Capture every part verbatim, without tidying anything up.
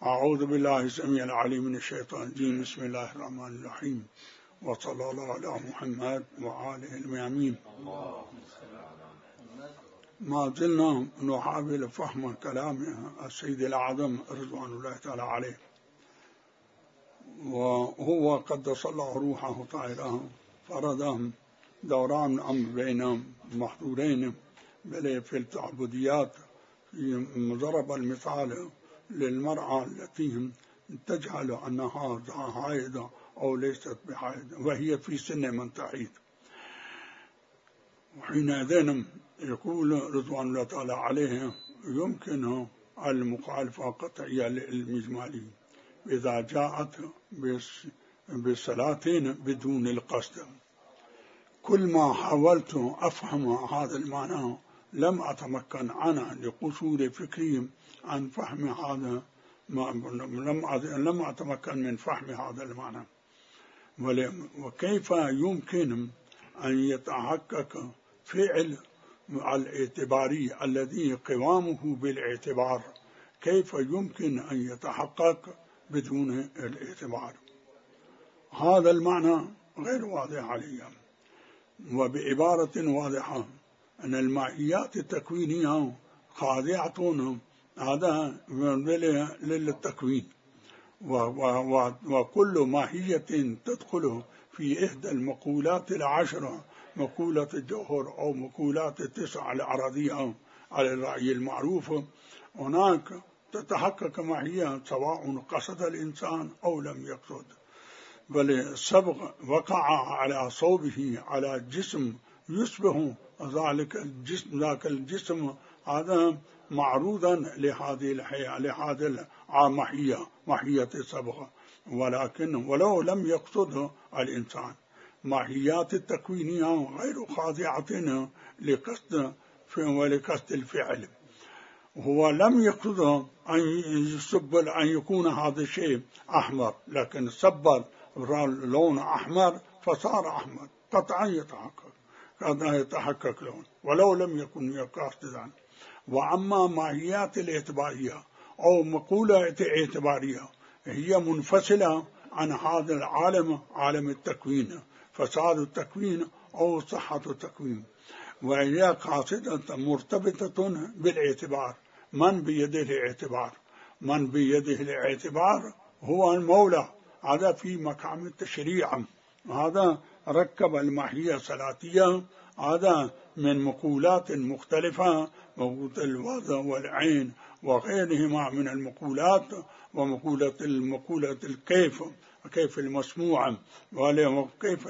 أعوذ بالله السميع العليم من الشيطان الرجيم. بسم الله الرحمن الرحيم، وصلى الله على محمد وآله الميامين. ما زلنا نحاول فهم كلام السيد الأعظم رضوان الله تعالى عليه، وهو قدس الله روحه طاهرة فرض دوران الأمر بين محظورين بل في التعبديات. ضرب المثال للمرأة التي تجهل أنها حائضة أو ليست بحائضة وهي في سن من تحيض، وحينئذ يقول رضوان الله تعالى عليه يمكن المخالفة قطعية للمجمالي إذا جاءت بالصلاتين بدون القصد. كل ما حاولت أفهم هذا المعنى لم أتمكن عنه لقصور فكري عن فهم هذا، لم لم أتمكن من فهم هذا المعنى. وكيف يمكن أن يتحقق فعل الاعتباري الذي قوامه بالاعتبار، كيف يمكن أن يتحقق بدون الاعتبار؟ هذا المعنى غير واضح علي. وبعبارة واضحة أن الماهيات التكوينية خاضعة هذا للتكوين، وكل ماهية تدخل في إحدى المقولات العشرة، مقولة الجوهر أو مقولات التسع العرضية على الرأي المعروف، هناك تتحقق ماهية سواء قصد الإنسان أو لم يقصد، بل السبق وقع على صوبه على جسم يشبه ذلك الجسم ذاك الجسم هذا معروضا لهذه الحياة لهذه الماهية ماهية السبق، ولكن ولو لم يقصد الإنسان. ماهيات التكوينية غير خاضعة لقصد ولقصد الفعل. هو لم يقصد أن يسب أن يكون هذا الشيء أحمر، لكن سب لون أحمر فصار أحمر، قطعا يتحقق قد يتحقق لون ولو لم يكن يقصد. وأما ماهيات الاعتبارية أو مقولة اعتبارية هي منفصلة عن هذا العالم، عالم التكوين، فساد التكوين أو صحة التكوين، وهي قاصدة مرتبطة بالاعتبار. من بيده الاعتبار؟ من بيده الاعتبار هو المولى، هذا في مقام التشريع. هذا ركب الماهية الصلاتية هذا من مقولات مختلفة، مقولة الوضع والعين وغيرهما من المقولات، ومقولة المقولة الكيف كيف المسموع وكيف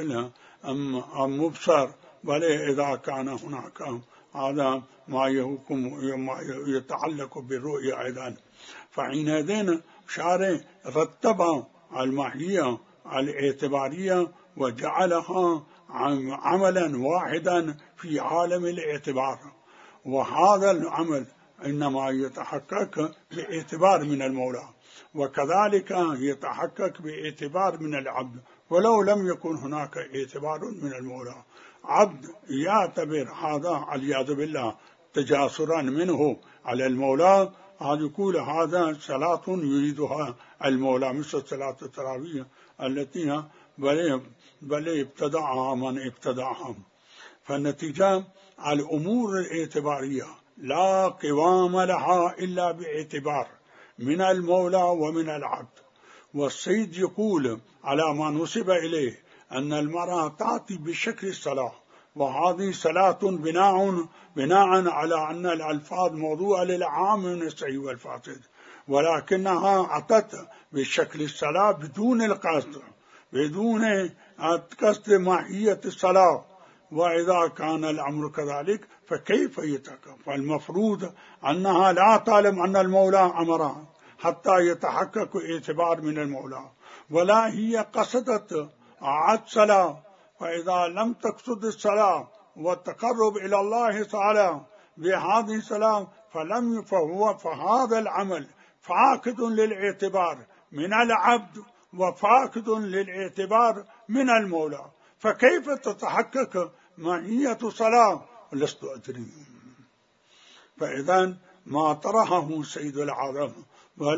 المبصر، ولا إذا كان هناك هذا ما يحكم ما يتعلق بالرؤية أيضا. فحينئذ شارع رتب الماهية الاعتبارية وجعلها عملا واحدا في عالم الاعتبار، وهذا العمل إنما يتحقق باعتبار من المولى، وكذلك يتحقق باعتبار من العبد ولو لم يكن هناك اعتبار من المولى. عبد يعتبر هذا والعياذ بالله تجاسرا منه على المولى، هذا يقول هذا صلاة يريدها المولى مثل صلاة التراويح التي بل بل ابتدعها من ابتدعها. فالنتيجة الأمور الاعتبارية لا قوام لها إلا باعتبار من المولى ومن العبد. والسيد يقول على ما نسب إليه أن المرأة تأتي بشكل الصلاة، وهذه صلاة بناء بناء على أن الألفاظ موضوعة للعام من الصحيح والفاسد، ولكنها أتت بشكل الصلاة بدون القصد، بدون قصد ماهية الصلاة. وإذا كان الأمر كذلك فكيف يتحقق؟ فالمفروض أنها لا تعلم أن المولى أمرها حتى يتحقق اعتبار من المولى، ولا هي قصدت عد صلاة. فإذا لم تقصد الصلاة والتقرب إلى الله تعالى بهذه الصلاة فلم فهو فهذا العمل فاقد للاعتبار من العبد وفاقد للاعتبار من المولى. فكيف تتحقق ماهية صلاة؟ لست أدري. فإذا ما طرحه سيد العظم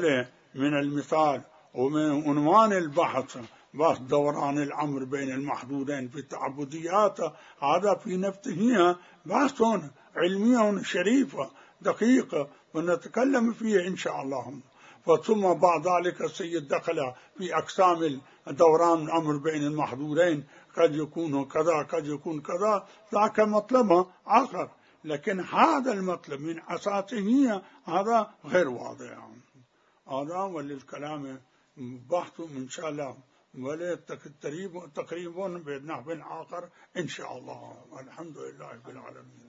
من المثال ومن عنوان البحث بس دوران الأمر بين المحدودين في التعبديات، هذا في نفسه بحث علمي شريف دقيق ونتكلم فيه إن شاء الله. ثم بعد ذلك السيد دخل في أقسام دوران الأمر بين المحدودين، قد يكون كذا قد يكون كذا، ذاك مطلب آخر، لكن هذا المطلب من أساسه هذا غير واضح. هذا وللكلام بحث إن شاء الله، ولا تقريبا بنحو آخر إن شاء الله. الحمد لله رب العالمين.